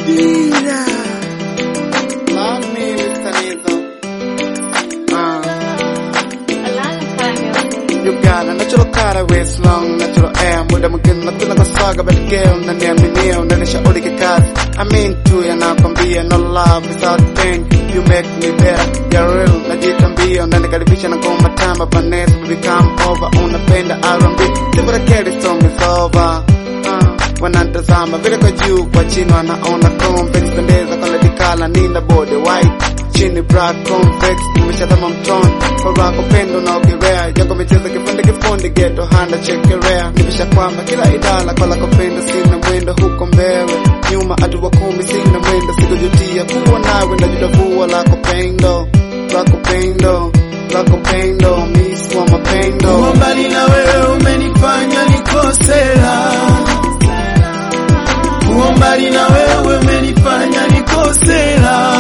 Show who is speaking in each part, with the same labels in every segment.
Speaker 1: Dira. Love me, Mr. Nizo. You got a natural color, waist long, natural air. Muda mwingine napenda kusaga bad girl na niaminia unanisha ulike kazi. I'm into ya nakwambia no love without pain. You make me better, you're real. Najitambia unanikaribisha na ngoma tamba Vanessa baby come over. Unapenda R&B, sipura carry song is over. Wanatazama vile kwa juu kwa chini wanaona convex. Pendeza kwa ladikala nina body white chini black convex. Nimeshatama mtoni kwa rako pendo na ukirea. Yako micheza kifundi ghetto handa chekerea. Nimesha kwamba kila idala kwa lako pendo. Sina mwendo huko mbele nyuma atuwa 10 sina mwendo. Sikujutia kuwa nawe na jutavua lako pendo. Lako pendo, lako pendo, miss kwa mapendo.
Speaker 2: Kuwa mbali na wewe umenifanya nikosea. Kuwa mbali na wewe umenifanya nikosea.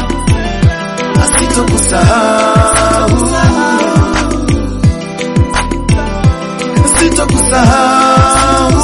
Speaker 2: Sitokusahau, sitokusahau.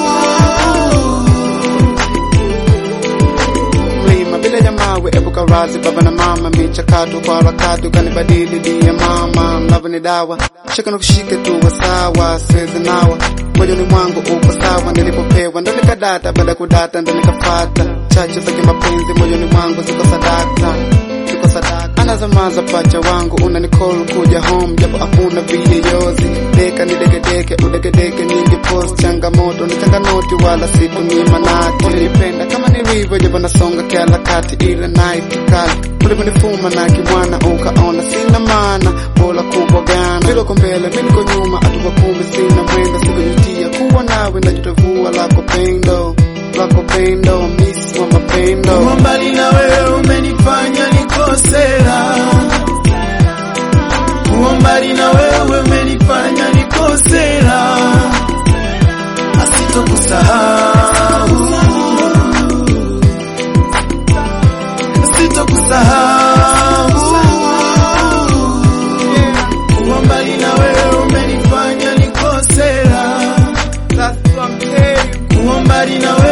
Speaker 1: Mlima bila ya mawe ebuka razi baba na mama. Michakato kwa harakati ukanibadili dia mama. Love ni dawa shaka na kushike tu sawa. Siwezi nawa moyoni mwangu uko sawa. Nilipopewa ndo nikadata baada kudata ndo nikafata. Chache za kimapenzi moyoni mwangu ziko sadaka. Anazamaza pacha wangu unanicall kuja home japo hakuna videozi. Deka ni deke udeke nyingi post. Changamoto ni changanoti wala situmii manati. Unanipenda kama nilivyo japo nasonga kila kati ile night kali. Uliponifuma na kimwana ukaona sina maana. Bola kubwa gana bila kumbele mimi niko nyuma atuwa 10 sina mwendo. Sikujutia kuwa nawe na jutavua lako pendo. Lako pendo, miss wa mapendo.
Speaker 2: Kuwa mbali na wewe umenifanya nikosea. Kuwa mbali na wewe umenifanya nikosea. Sitokusahau, sitokusahau. Kuwa mbali na wewe umenifanya nikosea.
Speaker 1: That's what I'm saying.
Speaker 2: Kuwa mbali na wewe